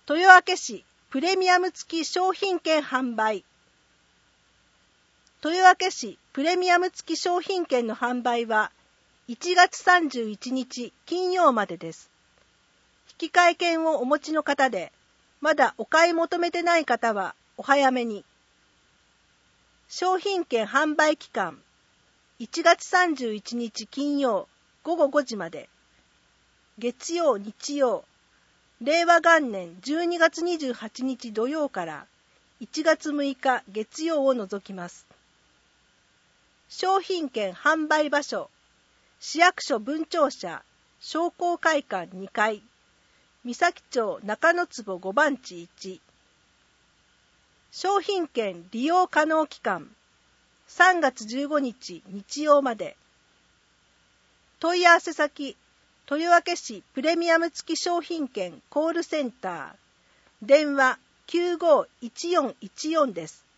豊明市プレミアム付き商品券販売。豊明市プレミアム付き商品券の販売は1月31日金曜までです。引換券をお持ちの方で、まだお買い求めてない方はお早めに。商品券販売期間、1月31日金曜午後5時まで。月曜、日曜、令和元年12月28日土曜から1月6日月曜を除きます。商品券販売場所、市役所分庁舎商工会館2階、三崎町中野坪5番地1。商品券利用可能期間、3月15日日曜まで。問い合わせ先、豊明市プレミアム付き商品券コールセンター、電話951414です。